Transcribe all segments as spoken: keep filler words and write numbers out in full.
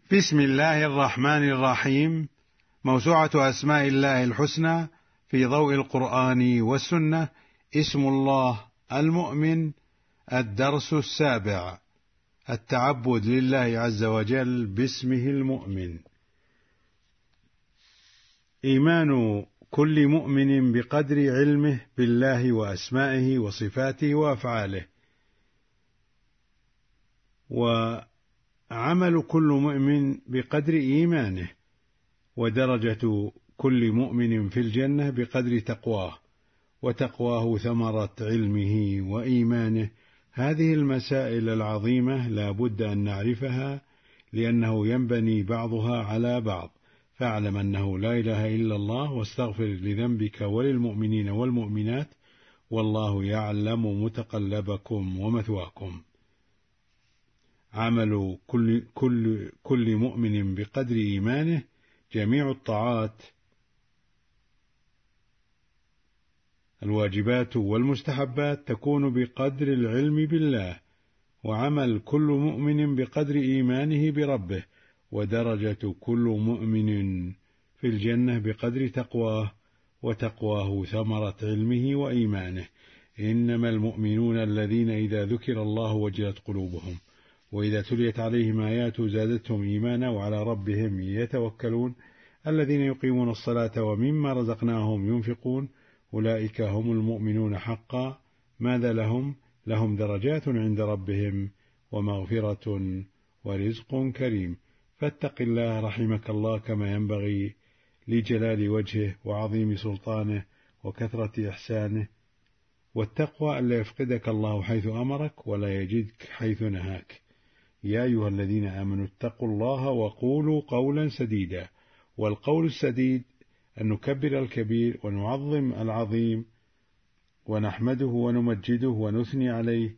بسم الله الرحمن الرحيم. موسوعة أسماء الله الحسنى في ضوء القرآن والسنة. اسم الله المؤمن. الدرس السابع: التعبد لله عز وجل باسمه المؤمن. إيمان كل مؤمن بقدر علمه بالله وأسمائه وصفاته وأفعاله، وعمل كل مؤمن بقدر إيمانه، ودرجة كل مؤمن في الجنة بقدر تقواه، وتقواه ثمرة علمه وإيمانه. هذه المسائل العظيمة لا بد أن نعرفها، لأنه ينبني بعضها على بعض. فاعلم أنه لا إله إلا الله، واستغفر لذنبك وللمؤمنين والمؤمنات، والله يعلم متقلبكم ومثواكم. عمل كل, كل, كل مؤمن بقدر إيمانه. جميع الطاعات الواجبات والمستحبات تكون بقدر العلم بالله، وعمل كل مؤمن بقدر إيمانه بربه، ودرجة كل مؤمن في الجنة بقدر تقواه، وتقواه ثمرة علمه وإيمانه. إنما المؤمنون الذين إذا ذكر الله وجلت قلوبهم، وإذا تليت عليهم آياته زادتهم إيمانا، وعلى ربهم يتوكلون. الذين يقيمون الصلاة ومما رزقناهم ينفقون، أولئك هم المؤمنون حقا. ماذا لهم؟ لهم درجات عند ربهم ومغفرة ورزق كريم. فاتق الله رحمك الله كما ينبغي لجلال وجهه وعظيم سلطانه وكثرة إحسانه. والتقوى ألا يفقدك الله حيث أمرك ولا يجدك حيث نهاك. يا أيها الذين آمنوا اتقوا الله وقولوا قولا سديدا. والقول السديد أن نكبر الكبير ونعظم العظيم، ونحمده ونمجده ونثني عليه،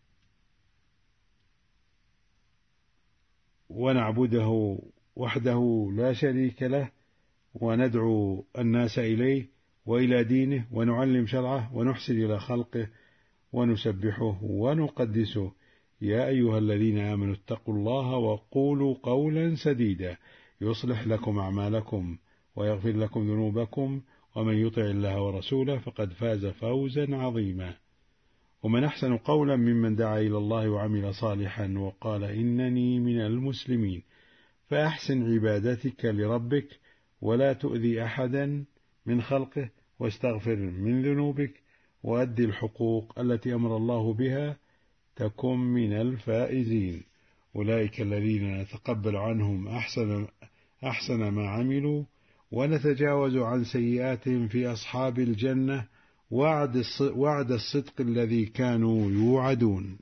ونعبده وحده لا شريك له، وندعو الناس إليه وإلى دينه، ونعلم شرعه، ونحسن إلى خلقه، ونسبحه ونقدسه. يا أيها الذين آمنوا اتقوا الله وقولوا قولا سديدا يصلح لكم أعمالكم ويغفر لكم ذنوبكم، ومن يطع الله ورسوله فقد فاز فوزا عظيما. ومن أحسن قولا ممن دعا إلى الله وعمل صالحا وقال إنني من المسلمين. فأحسن عبادتك لربك، ولا تؤذي أحدا من خلقه، واستغفر من ذنوبك، وأدي الحقوق التي أمر الله بها، تكن من الفائزين. أولئك الذين نتقبل عنهم أحسن, أحسن ما عملوا، ونتجاوز عن سيئاتهم في أصحاب الجنة، وعد, وعد الصدق الذي كانوا يوعدون.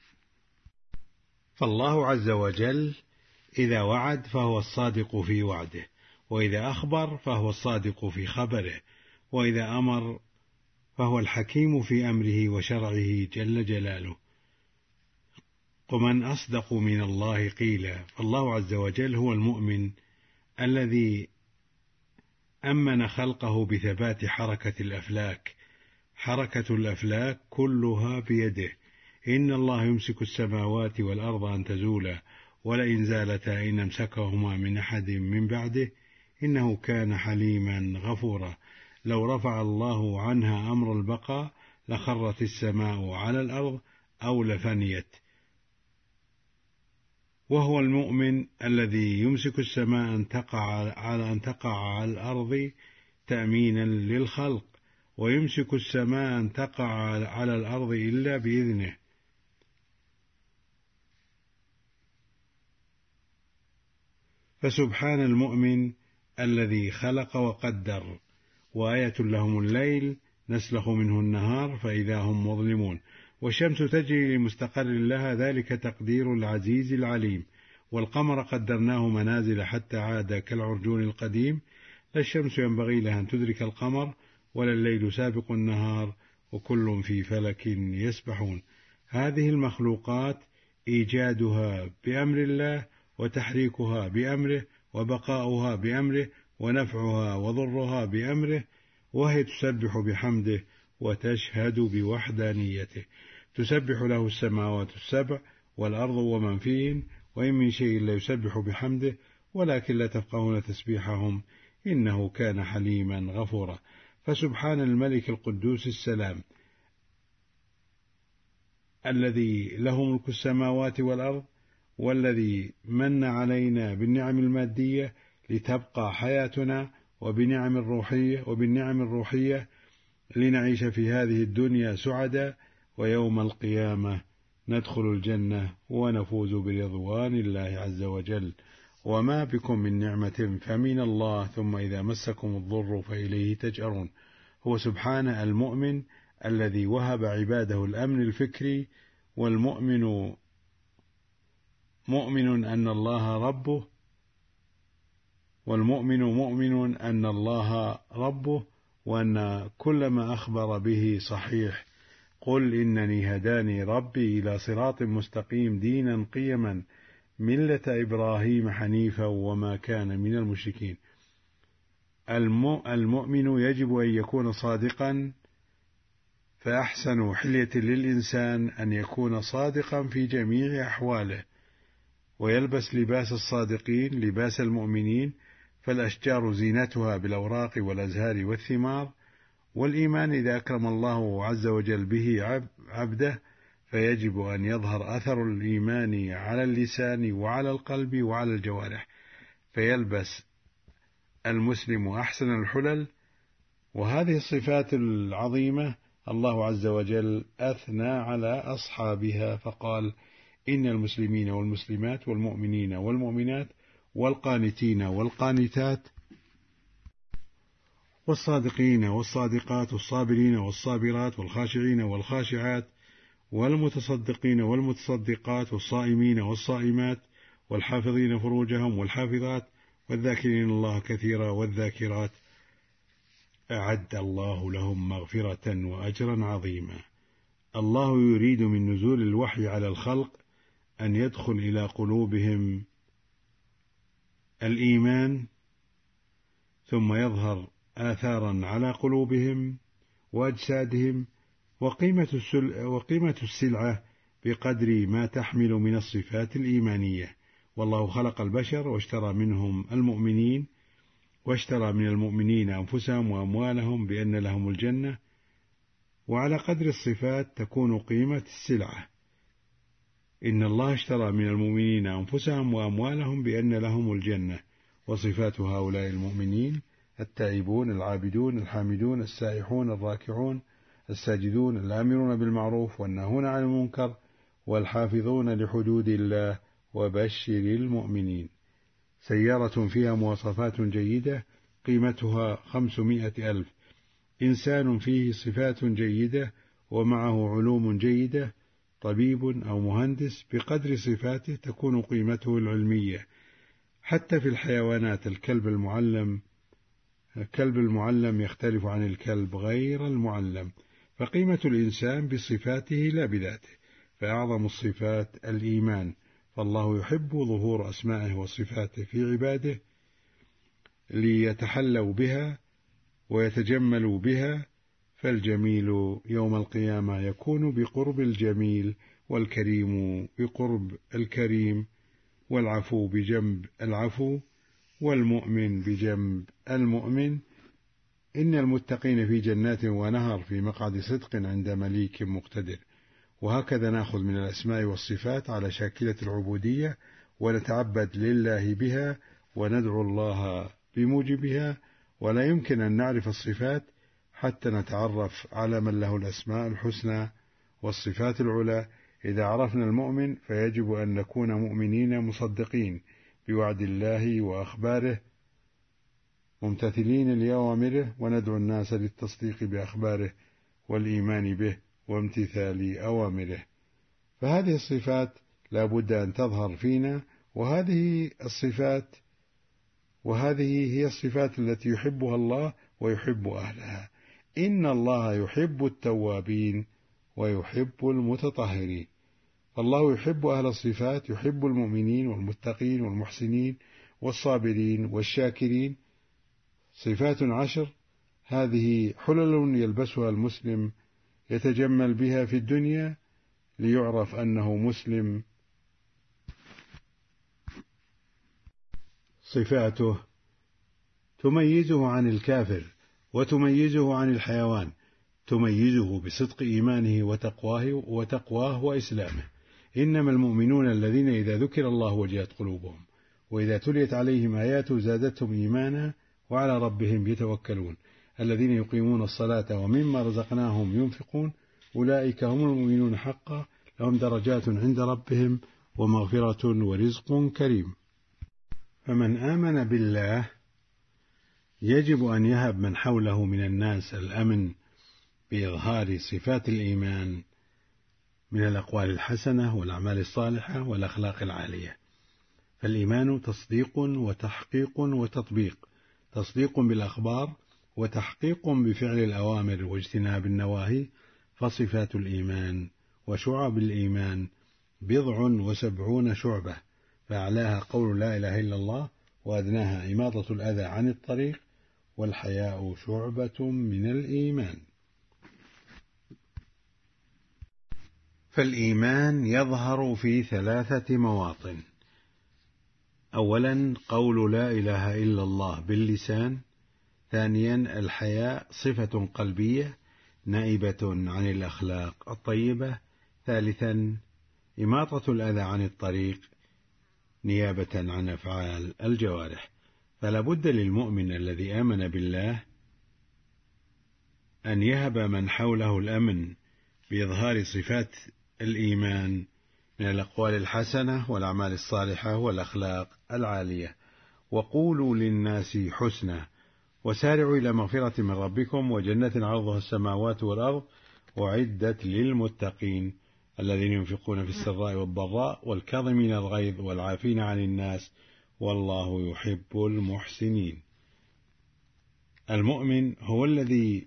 فالله عز وجل إذا وعد فهو الصادق في وعده، وإذا أخبر فهو الصادق في خبره، وإذا أمر فهو الحكيم في أمره وشرعه جل جلاله. ومن أصدق من الله قيلا. فالله عز وجل هو المؤمن الذي أمن خلقه بثبات حركة الأفلاك. حركة الأفلاك كلها بيده. إن الله يمسك السماوات والأرض أن تزولا، ولئن زالتا إن امسكهما من أحد من بعده، إنه كان حليما غفورا. لو رفع الله عنها أمر البقاء لخرت السماء على الأرض أو لفنيت. وهو المؤمن الذي يمسك السماء أن تقع على أن تقع على الأرض تأمينا للخلق، ويمسك السماء أن تقع على الأرض إلا بإذنه. فسبحان المؤمن الذي خلق وقدر. وآية لهم الليل نسلخ منه النهار فإذا هم مظلمون، والشمس تجري لمستقر لها، ذلك تقدير العزيز العليم. والقمر قدرناه منازل حتى عاد كالعرجون القديم. لا الشمس ينبغي لها أن تدرك القمر، ولا الليل سابق النهار، وكل في فلك يسبحون. هذه المخلوقات إيجادها بأمر الله، وتحريكها بأمره، وبقاؤها بأمره، ونفعها وضرها بأمره، وهي تسبح بحمده وتشهد بوحدانيته. تسبح له السماوات السبع والأرض ومن فيهن، وإن من شيء لا يسبح بحمده ولكن لا تفقهون تسبيحهم إنه كان حليما غفورا. فسبحان الملك القدوس السلام الذي له ملك السماوات والأرض، والذي من علينا بالنعم المادية لتبقى حياتنا، وبنعم الروحية وبالنعم الروحية لنعيش في هذه الدنيا سعدا، ويوم القيامة ندخل الجنة ونفوز برضوان الله عز وجل. وما بكم من نعمة فمن الله، ثم إذا مسكم الضر فإليه تجأرون. هو سبحانه المؤمن الذي وهب عباده الأمن الفكري، والمؤمن مؤمن أن الله ربه والمؤمن مؤمن أن الله ربه، وأن كل ما أخبر به صحيح. قل إنني هداني ربي إلى صراط مستقيم دينا قيما ملة إبراهيم حنيفا وما كان من المشركين. المؤمن يجب أن يكون صادقا، فأحسن حلية للإنسان أن يكون صادقا في جميع أحواله، ويلبس لباس الصادقين لباس المؤمنين، فالأشجار زينتها بالأوراق والأزهار والثمار. والإيمان إذا أكرم الله عز وجل به عبده فيجب أن يظهر أثر الإيمان على اللسان وعلى القلب وعلى الجوارح، فيلبس المسلم أحسن الحلل. وهذه الصفات العظيمة الله عز وجل أثنى على أصحابها فقال: إن المسلمين والمسلمات والمؤمنين والمؤمنات والقانتين والقانتات والصادقين والصادقات والصابرين والصابرات والخاشعين والخاشعات والمتصدقين والمتصدقات والصائمين والصائمات والحافظين فروجهم والحافظات والذاكرين الله كثيرا والذاكرات أعد الله لهم مغفرة وأجرا عظيما. الله يريد من نزول الوحي على الخلق أن يدخل إلى قلوبهم الإيمان، ثم يظهر آثارا على قلوبهم وأجسادهم. وقيمة وقيمة السلعة بقدر ما تحمل من الصفات الإيمانية. والله خلق البشر واشترى منهم المؤمنين، واشترى من المؤمنين أنفسهم وأموالهم بأن لهم الجنة. وعلى قدر الصفات تكون قيمة السلعة. إن الله اشترى من المؤمنين أنفسهم وأموالهم بأن لهم الجنة. وصفات هؤلاء المؤمنين: التائبون العابدون الحامدون السائحون الراكعون الساجدون الآمرون بالمعروف والناهون عن المنكر والحافظون لحدود الله وبشر المؤمنين. سيارة فيها مواصفات جيدة قيمتها خمسمائة ألف. إنسان فيه صفات جيدة ومعه علوم جيدة، طبيب أو مهندس، بقدر صفاته تكون قيمته العلمية. حتى في الحيوانات الكلب المعلم الكلب المعلم يختلف عن الكلب غير المعلم، فقيمة الإنسان بصفاته لا بذاته. فأعظم الصفات الإيمان، فالله يحب ظهور أسمائه وصفاته في عباده ليتحلوا بها ويتجملوا بها. فالجميل يوم القيامة يكون بقرب الجميل، والكريم بقرب الكريم، والعفو بجنب العفو، والمؤمن بجنب المؤمن. إن المتقين في جنات ونهر في مقعد صدق عند مليك مقتدر. وهكذا نأخذ من الأسماء والصفات على شاكلة العبودية، ونتعبد لله بها وندعو الله بموجبها. ولا يمكن أن نعرف الصفات حتى نتعرف على من له الأسماء الحسنى والصفات العلى. إذا عرفنا المؤمن فيجب أن نكون مؤمنين مصدقين بوعد الله وأخباره، ممتثلين لأوامره، وندعو الناس للتصديق بأخباره والإيمان به وامتثال أوامره. فهذه الصفات لا بد أن تظهر فينا، وهذه الصفات وهذه هي الصفات التي يحبها الله ويحب أهلها. إن الله يحب التوابين ويحب المتطهرين. فالله يحب أهل الصفات، يحب المؤمنين والمتقين والمحسنين والصابرين والشاكرين. صفات عشر، هذه حلل يلبسها المسلم يتجمل بها في الدنيا ليعرف أنه مسلم صفاته تميزه عن الكافر وتميزه عن الحيوان، تميزه بصدق إيمانه وتقواه وتقواه وإسلامه. إنما المؤمنون الذين إذا ذكر الله وجلت قلوبهم وإذا تليت عليهم آياته زادتهم إيمانا وعلى ربهم يتوكلون الذين يقيمون الصلاة ومما رزقناهم ينفقون أولئك هم المؤمنون حقا لهم درجات عند ربهم ومغفرة ورزق كريم. فمن آمن بالله يجب أن يهب من حوله من الناس الأمن بإظهار صفات الإيمان من الأقوال الحسنة والأعمال الصالحة والأخلاق العالية. فالإيمان تصديق وتحقيق وتطبيق، تصديق بالأخبار وتحقيق بفعل الأوامر واجتناب النواهي. فصفات الإيمان وشعب الإيمان بضع وسبعون شعبة، فأعلاها قول لا إله إلا الله، وأدناها إماطة الأذى عن الطريق، والحياء شعبة من الإيمان. فالإيمان يظهر في ثلاثة مواطن: أولا قول لا إله إلا الله باللسان، ثانيا الحياء صفة قلبية نائبة عن الأخلاق الطيبة، ثالثا إماطة الأذى عن الطريق نيابة عن أفعال الجوارح. فلا بد للمؤمن الذي آمن بالله أن يهب من حوله الأمن بإظهار صفات الإيمان من الأقوال الحسنة والأعمال الصالحة والأخلاق العالية. وقولوا للناس حسنا وسارعوا إلى مغفرة من ربكم وجنة عرضها السماوات والأرض وعدت للمتقين الذين ينفقون في السراء والضراء والكاظمين الغيظ والعافين عن الناس والله يحب المحسنين. المؤمن هو الذي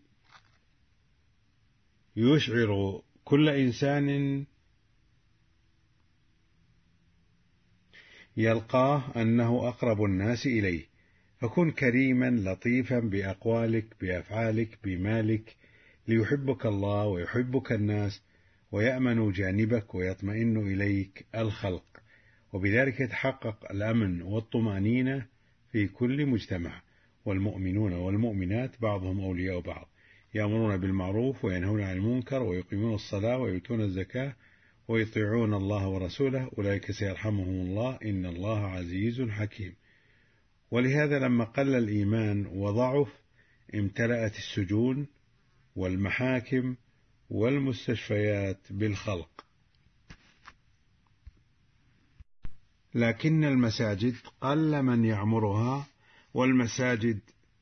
يشعر كل إنسان يلقاه أنه أقرب الناس إليه، فكن كريما لطيفا بأقوالك بأفعالك بمالك ليحبك الله ويحبك الناس ويأمن جانبك ويطمئن إليك الخلق، وبذلك يتحقق الأمن والطمأنينة في كل مجتمع. والمؤمنون والمؤمنات بعضهم أولياء بعض، يأمرون بالمعروف وينهون عن المنكر ويقيمون الصلاة ويؤتون الزكاة ويطيعون الله ورسوله أولئك سيرحمهم الله إن الله عزيز حكيم. ولهذا لما قل الإيمان وضعف امتلأت السجون والمحاكم والمستشفيات بالخلق. لكن المساجد قل من يعمرها، والمساجد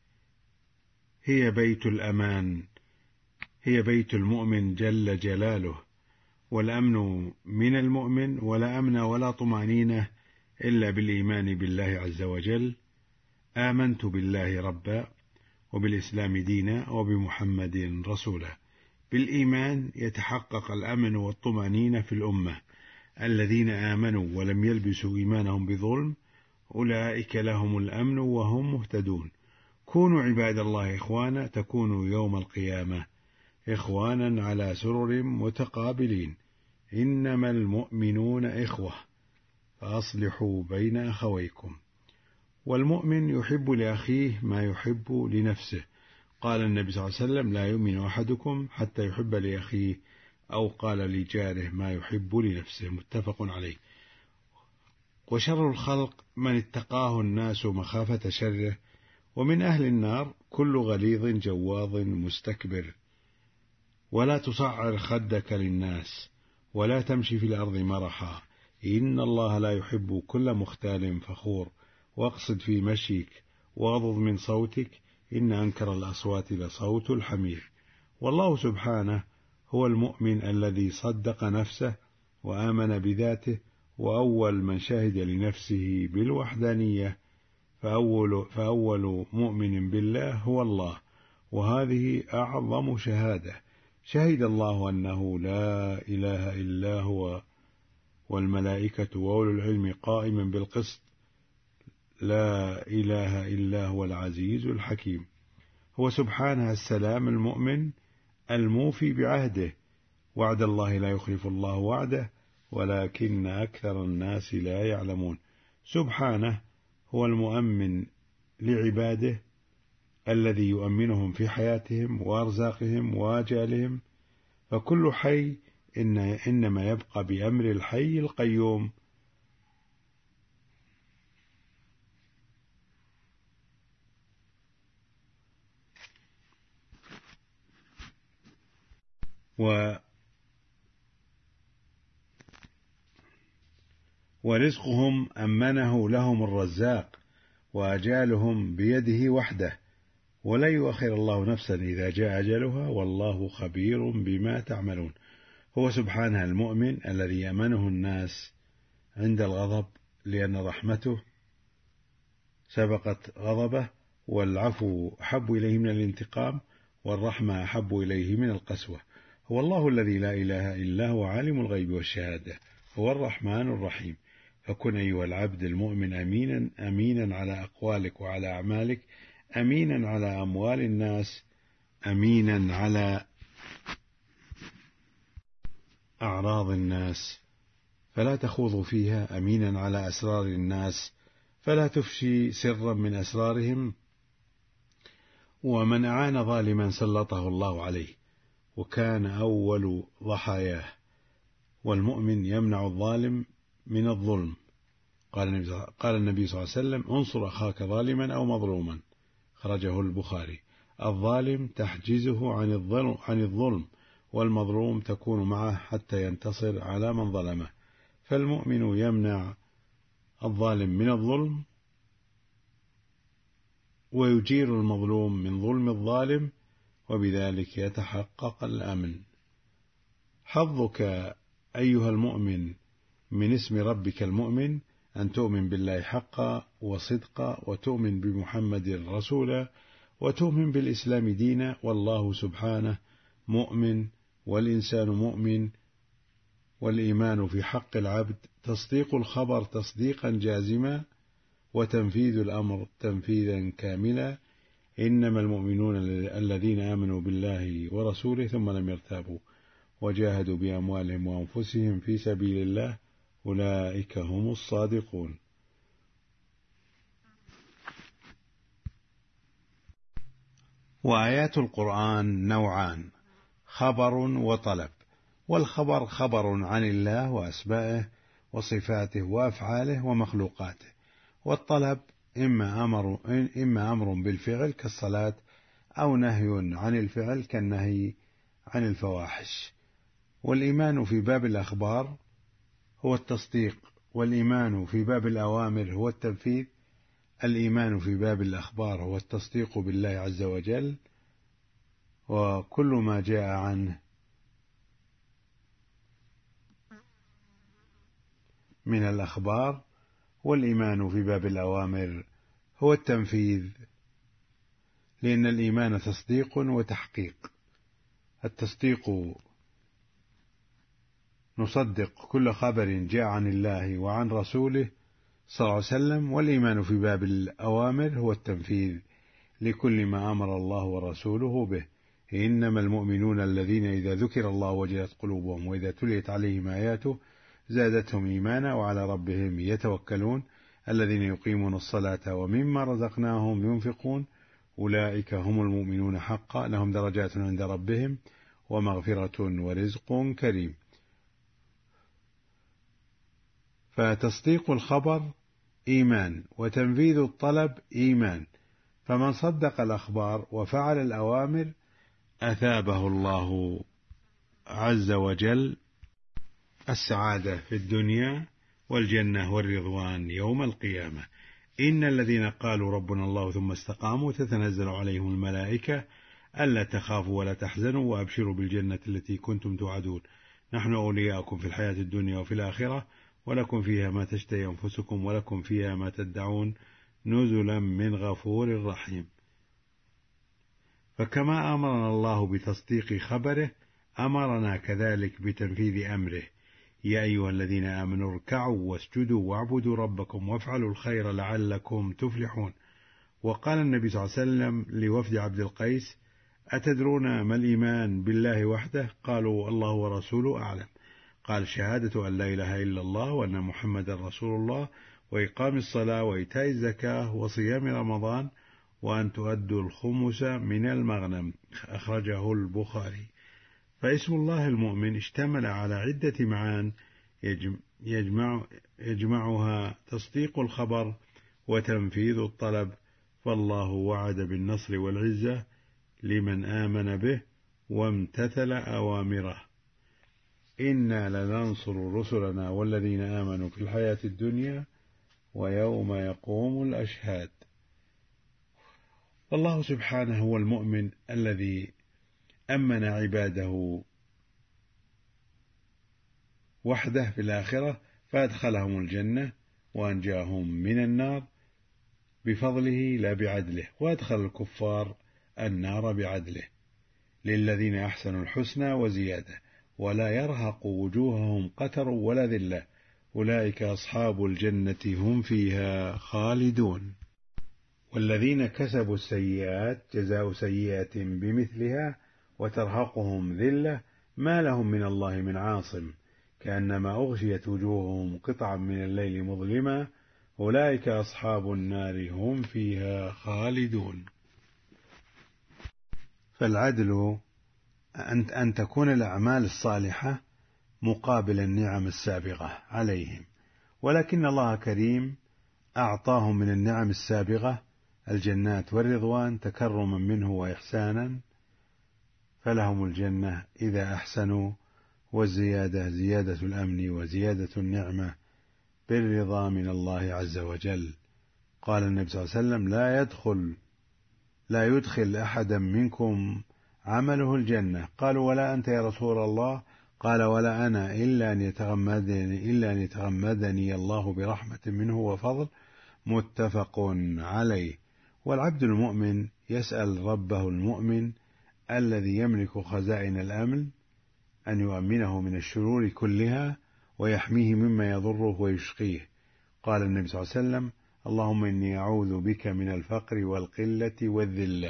هي بيت الأمان، هي بيت المؤمن جل جلاله، والأمن من المؤمن ولا أمن ولا طمأنينة إلا بالإيمان بالله عز وجل. آمنت بالله ربا وبالإسلام دينا وبمحمد رسولا. بالإيمان يتحقق الأمن والطمأنينة في الأمة. الذين آمنوا ولم يلبسوا إيمانهم بظلم أولئك لهم الأمن وهم مهتدون. كونوا عباد الله إخوانا تكونوا يوم القيامة إخوانا على سرر متقابلين. إنما المؤمنون إخوة فأصلحوا بين أخويكم. والمؤمن يحب لأخيه ما يحب لنفسه. قال النبي صلى الله عليه وسلم لا يؤمن أحدكم حتى يحب لأخيه أو قال لجاره ما يحب لنفسه، متفق عليه. وشر الخلق من اتقاه الناس مخافة شره، ومن أهل النار كل غليظ جواظ مستكبر. ولا تصعر خدك للناس ولا تمشي في الأرض مرحا إن الله لا يحب كل مختال فخور. واقصد في مشيك واغضض من صوتك إن أنكر الأصوات لصوت الحمير. والله سبحانه هو المؤمن الذي صدق نفسه وآمن بذاته، وأول من شهد لنفسه بالوحدانية، فأول, فأول مؤمن بالله هو الله، وهذه أعظم شهادة. شهد الله أنه لا إله إلا هو والملائكة وأولو العلم قائما بالقسط لا إله إلا هو العزيز الحكيم. هو سبحانه السلام المؤمن الموفي بعهده. وعد الله لا يخلف الله وعده ولكن أكثر الناس لا يعلمون. سبحانه هو المؤمن لعباده الذي يؤمنهم في حياتهم وأرزاقهم وآجالهم، فكل حي إن إنما يبقى بأمر الحي القيوم. و ورزقهم أمنه لهم الرزاق، وأجالهم بيده وحده، ولا يؤخر الله نفسا إذا جاء أجلها، والله خبير بما تعملون. هو سبحانه المؤمن الذي يأمنه الناس عند الغضب، لأن رحمته سبقت غضبه، والعفو أحب إليه من الانتقام، والرحمة أحب إليه من القسوة. هو الله الذي لا إله إلا هو عالم الغيب والشهادة، هو الرحمن الرحيم. فكن أيها العبد المؤمن أمينا أمينا على أقوالك وعلى أعمالك، أمينا على أموال الناس، أمينا على أعراض الناس فلا تخوض فيها، أمينا على أسرار الناس فلا تفشي سرا من أسرارهم. ومن أعان ظالما سلطه الله عليه، وكان أول ضحاياه. والمؤمن يمنع الظالم من الظلم. قال النبي صلى الله عليه وسلم: انصر أخاك ظالما أو مظلوما، خرجه البخاري. الظالم تحجزه عن الظلم, عن الظلم والمظلوم تكون معه حتى ينتصر على من ظلمه. فالمؤمن يمنع الظالم من الظلم، ويجير المظلوم من ظلم الظالم، وبذلك يتحقق الأمن. حظك أيها المؤمن من اسم ربك المؤمن أن تؤمن بالله حقا وصدقا، وتؤمن بمحمد رسولا، وتؤمن بالإسلام دينا، والله سبحانه مؤمن والإنسان مؤمن. والإيمان في حق العبد تصديق الخبر تصديقا جازما، وتنفيذ الأمر تنفيذا كاملا. إنما المؤمنون الذين آمنوا بالله ورسوله ثم لم يرتابوا وجاهدوا بأموالهم وأنفسهم في سبيل الله، أولئك هم الصادقون. وآيات القرآن نوعان: خبر وطلب. والخبر خبر عن الله وأسمائه وصفاته وأفعاله ومخلوقاته. والطلب إما أمر, إما أمر بالفعل كالصلاة، أو نهي عن الفعل كالنهي عن الفواحش. والإيمان في باب الأخبار هو التصديق، والإيمان في باب الأوامر هو التنفيذ. الإيمان في باب الأخبار هو التصديق بالله عز وجل وكل ما جاء عنه من الأخبار، والإيمان في باب الأوامر هو التنفيذ، لأن الإيمان تصديق وتحقيق. التصديق نصدق كل خبر جاء عن الله وعن رسوله صلى الله عليه وسلم. والإيمان في باب الأوامر هو التنفيذ لكل ما أمر الله ورسوله به. إنما المؤمنون الذين إذا ذكر الله وجلت قلوبهم وإذا تليت عليهم آياته زادتهم إيمانا وعلى ربهم يتوكلون الذين يقيمون الصلاة ومما رزقناهم ينفقون أولئك هم المؤمنون حقا لهم درجات عند ربهم ومغفرة ورزق كريم. فتصديق الخبر إيمان، وتنفيذ الطلب إيمان. فمن صدق الأخبار وفعل الأوامر أثابه الله عز وجل السعادة في الدنيا والجنة والرضوان يوم القيامة. إن الذين قالوا ربنا الله ثم استقاموا تتنزل عليهم الملائكة ألا تخافوا ولا تحزنوا وأبشروا بالجنة التي كنتم توعدون نحن أولياؤكم في الحياة الدنيا وفي الآخرة ولكم فيها ما تشتهي أنفسكم ولكم فيها ما تدعون نزلا من غفور رحيم. فكما أمرنا الله بتصديق خبره أمرنا كذلك بتنفيذ أمره. يا أيها الذين آمنوا اركعوا واسجدوا واعبدوا ربكم وافعلوا الخير لعلكم تفلحون. وقال النبي صلى الله عليه وسلم لوفد عبد القيس: أتدرون ما الإيمان بالله وحده؟ قالوا: الله ورسوله أعلم. قال: شهادة أن لا إله إلا الله وأن محمد رسول الله وإقام الصلاة وإيتاء الزكاة وصيام رمضان، وأن تؤدوا الخمس من المغنم. أخرجه البخاري. فاسم الله المؤمن اشتمل على عدة معان يجمع يجمعها تصديق الخبر وتنفيذ الطلب، فالله وعد بالنصر والعزة لمن آمن به وامتثل أوامره. إنا لننصر رسلنا والذين آمنوا في الحياة الدنيا ويوم يقوم الأشهاد. الله سبحانه هو المؤمن الذي أمن عباده وحده في الآخرة فأدخلهم الجنة وأنجاهم من النار بفضله لا بعدله، وأدخل الكفار النار بعدله. للذين أحسنوا الحسنى وزيادة ولا يرهق وجوههم قتر ولا ذلة، أولئك أصحاب الجنة هم فيها خالدون. والذين كسبوا السيئات جزاء سيئة بمثلها وترهقهم ذلة ما لهم من الله من عاصم، كأنما أغشيت وجوههم قطعا من الليل مظلما، أولئك أصحاب النار هم فيها خالدون. فالعدل أن تكون الأعمال الصالحة مقابل النعم السابغة عليهم، ولكن الله كريم أعطاهم من النعم السابغة الجنات والرضوان تكرما منه وإحسانا، فلهم الجنة إذا أحسنوا، والزيادة زيادة الأمن وزيادة النعمة بالرضا من الله عز وجل. قال النبي صلى الله عليه وسلم: لا يدخل لا يدخل أحدا منكم عمله الجنة. قالوا: ولا أنت يا رسول الله؟ قال: ولا أنا إلا أن يتغمدني, إلا أن يتغمدني الله برحمة منه وفضل. متفق عليه. والعبد المؤمن يسأل ربه المؤمن الذي يملك خزائن الأمن أن يؤمنه من الشرور كلها ويحميه مما يضره ويشقيه. قال النبي صلى الله عليه وسلم: اللهم إني أعوذ بك من الفقر والقلة والذلة،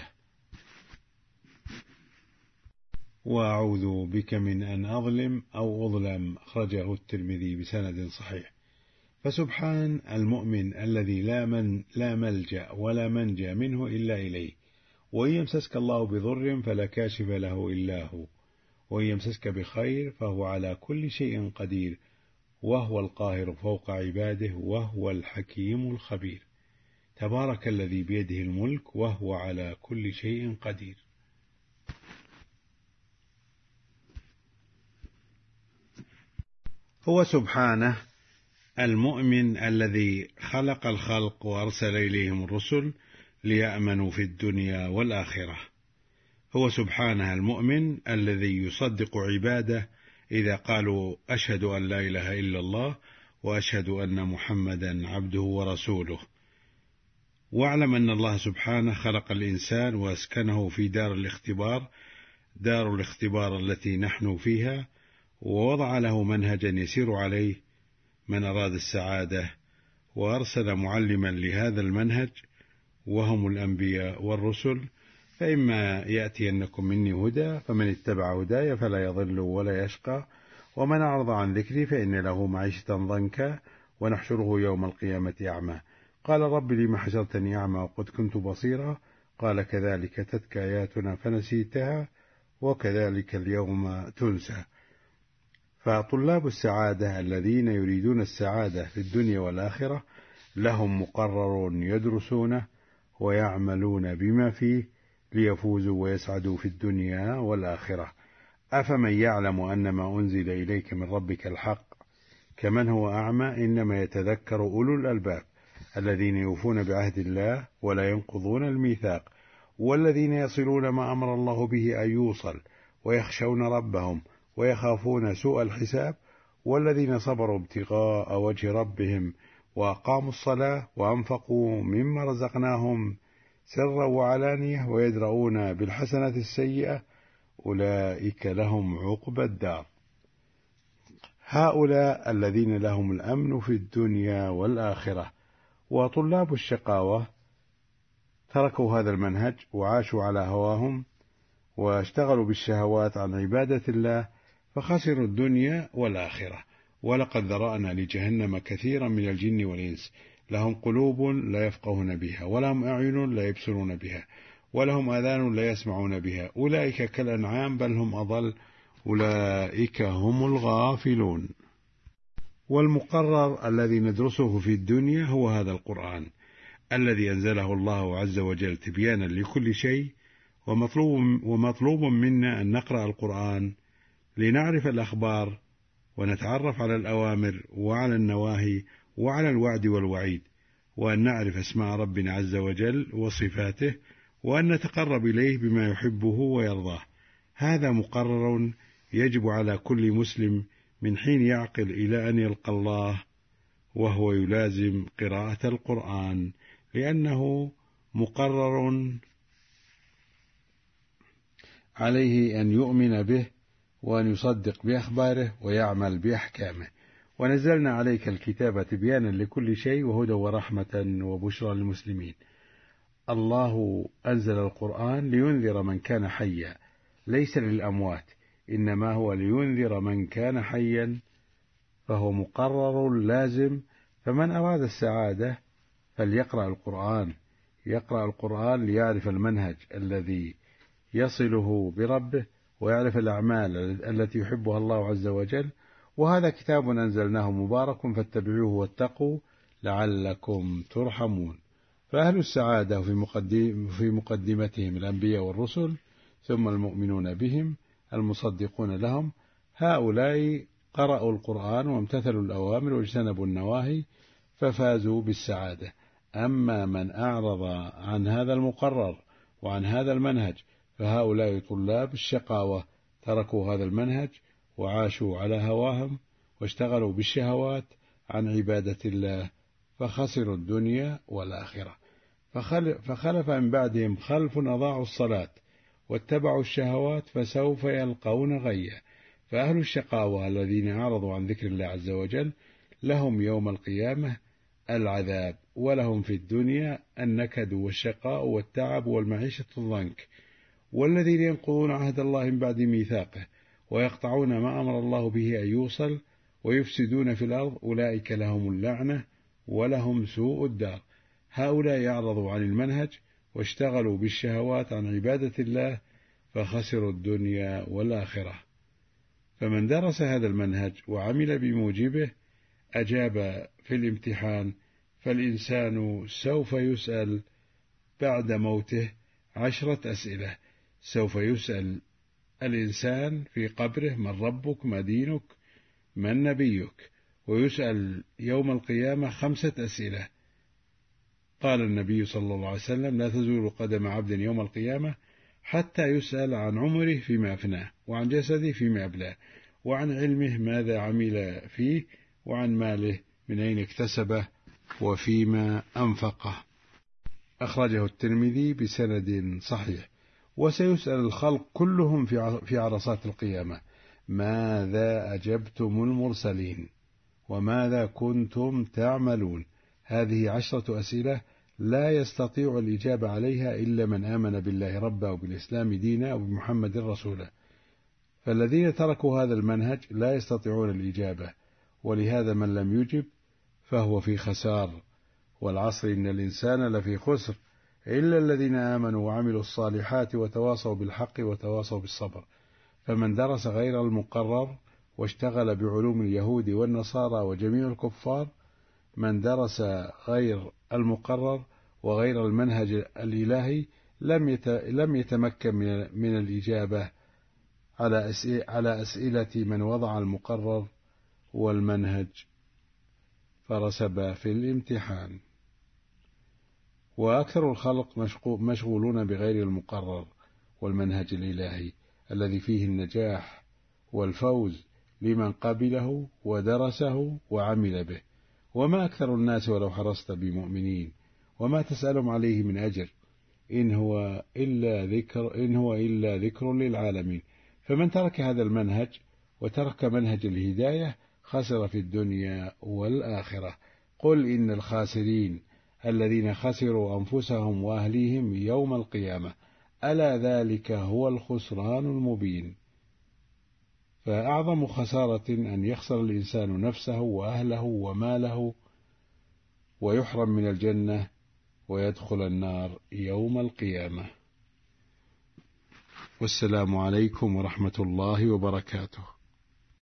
وأعوذ بك من أن أظلم أو أظلم. أخرجه الترمذي بسند صحيح. فسبحان المؤمن الذي لا, من لا ملجأ ولا منجى منه إلا إليه، وإن يمسسك الله بضر فلا كاشف له إلا هو، وإن يمسسك بخير فهو على كل شيء قدير، وهو القاهر فوق عباده، وهو الحكيم الخبير. تبارك الذي بيده الملك وهو على كل شيء قدير. هو سبحانه المؤمن الذي خلق الخلق وأرسل إليهم الرسل ليأمنوا في الدنيا والآخرة. هو سبحانه المؤمن الذي يصدق عباده إذا قالوا: أشهد أن لا إله إلا الله وأشهد أن محمدا عبده ورسوله. واعلم أن الله سبحانه خلق الإنسان وأسكنه في دار الاختبار، دار الاختبار التي نحن فيها، ووضع له منهجا يسير عليه من أراد السعادة، وأرسل معلما لهذا المنهج وهم الأنبياء والرسل. فإما يأتينكم مني هدى فمن اتبع هداي فلا يضل ولا يشقى، ومن أعرض عن ذكري فإن له معيشة ضنكا ونحشره يوم القيامة أعمى. قال: رب لم حشرتني أعمى وقد كنت بصيرا؟ قال: كذلك تتك آياتنا فنسيتها وكذلك اليوم تنسى. فطلاب السعادة الذين يريدون السعادة في الدنيا والآخرة لهم مقرر يدرسونه ويعملون بما فيه ليفوزوا ويسعدوا في الدنيا والآخرة. أفمن يعلم أن ما أنزل إليك من ربك الحق كمن هو أعمى؟ إنما يتذكر أولو الألباب الذين يوفون بعهد الله ولا ينقضون الميثاق، والذين يصلون ما أمر الله به أن يوصل، ويخشون ربهم ويخافون سوء الحساب، والذين صبروا ابتغاء وجه ربهم وأقاموا الصلاة وأنفقوا مما رزقناهم سرا وعلانية ويدرؤون بالحسنة السيئة أولئك لهم عقبى الدار. هؤلاء الذين لهم الأمن في الدنيا والآخرة. وطلاب الشقاوة تركوا هذا المنهج وعاشوا على هواهم واشتغلوا بالشهوات عن عبادة الله، فخسروا الدنيا والآخرة، ولقد ذرأنا لجهنم كثيرا من الجن والإنس لهم قلوب لا يفقهون بها ولهم أعين لا يبصرون بها ولهم آذان لا يسمعون بها أولئك كالأنعام بل هم أضل أولئك هم الغافلون. والمقرر الذي ندرسه في الدنيا هو هذا القرآن الذي أنزله الله عز وجل تبيانا لكل شيء، ومطلوب, ومطلوب منا أن نقرأ القرآن لنعرف الأخبار ونتعرف على الأوامر وعلى النواهي وعلى الوعد والوعيد، وأن نعرف اسماء ربنا عز وجل وصفاته، وأن نتقرب إليه بما يحبه ويرضاه. هذا مقرر يجب على كل مسلم من حين يعقل إلى أن يلقى الله، وهو يلازم قراءة القرآن لأنه مقرر عليه أن يؤمن به وأن يصدق بأخباره ويعمل بأحكامه. ونزلنا عليك الكتاب تبيانا لكل شيء وهدى ورحمة وبشرى للمسلمين. الله أنزل القرآن لينذر من كان حيا ليس للأموات، إنما هو لينذر من كان حيا، فهو مقرر لازم. فمن أراد السعادة فليقرأ القرآن، يقرأ القرآن ليعرف المنهج الذي يصله بربه ويعرف الأعمال التي يحبها الله عز وجل. وهذا كتاب أنزلناه مبارك فاتبعوه واتقوا لعلكم ترحمون. فأهل السعادة في مقدمتهم الأنبياء والرسل، ثم المؤمنون بهم المصدقون لهم، هؤلاء قرأوا القرآن وامتثلوا الأوامر واجتنبوا النواهي ففازوا بالسعادة. أما من أعرض عن هذا المقرر وعن هذا المنهج فهؤلاء طلاب الشقاوة، تركوا هذا المنهج وعاشوا على هواهم واشتغلوا بالشهوات عن عبادة الله فخسروا الدنيا والآخرة. فخلف من بعدهم خلف أضاعوا الصلاة واتبعوا الشهوات فسوف يلقون غيا. فأهل الشقاوة الذين أعرضوا عن ذكر الله عز وجل لهم يوم القيامة العذاب، ولهم في الدنيا النكد والشقاء والتعب والمعيشة الضنك. والذين ينقضون عهد الله من بعد ميثاقه ويقطعون ما أمر الله به أن يوصل ويفسدون في الأرض أولئك لهم اللعنة ولهم سوء الدار. هؤلاء يعرضوا عن المنهج واشتغلوا بالشهوات عن عبادة الله فخسروا الدنيا والآخرة. فمن درس هذا المنهج وعمل بموجبه أجاب في الامتحان، فالإنسان سوف يسأل بعد موته عشرة أسئلة. سوف يسأل الإنسان في قبره: من ربك؟ ما دينك؟ من نبيك؟ ويسأل يوم القيامة خمسة أسئلة. قال النبي صلى الله عليه وسلم: لا تزول قدم عبد يوم القيامة حتى يسأل عن عمره فيما أفناه، وعن جسده فيما أبلاه، وعن علمه ماذا عمل فيه، وعن ماله من أين اكتسبه وفيما أنفقه. أخرجه الترمذي بسند صحيح. وسيسأل الخلق كلهم في عرصات القيامة: ماذا أجبتم المرسلين وماذا كنتم تعملون؟ هذه عشرة أسئلة لا يستطيع الإجابة عليها إلا من آمن بالله ربا وبالإسلام دينا وبمحمد رسولا. فالذين تركوا هذا المنهج لا يستطيعون الإجابة، ولهذا من لم يجب فهو في خسار. والعصر إن الإنسان لفي خسر إلا الذين آمنوا وعملوا الصالحات وتواصوا بالحق وتواصوا بالصبر. فمن درس غير المقرر واشتغل بعلوم اليهود والنصارى وجميع الكفار، من درس غير المقرر وغير المنهج الإلهي لم يتمكن من الإجابة على أسئلة من وضع المقرر والمنهج فرسب في الامتحان. وأكثر الخلق مشغولون بغير المقرر والمنهج الإلهي الذي فيه النجاح والفوز لمن قبله ودرسه وعمل به. وما أكثر الناس ولو حرصت بمؤمنين، وما تسألهم عليه من أجر، إن هو إلا ذكر إن هو إلا ذكر للعالمين. فمن ترك هذا المنهج وترك منهج الهداية خسر في الدنيا والآخرة. قل إن الخاسرين الذين خسروا أنفسهم وأهليهم يوم القيامة، ألا ذلك هو الخسران المبين. فأعظم خسارة أن يخسر الإنسان نفسه وأهله وماله ويحرم من الجنة ويدخل النار يوم القيامة. والسلام عليكم ورحمة الله وبركاته.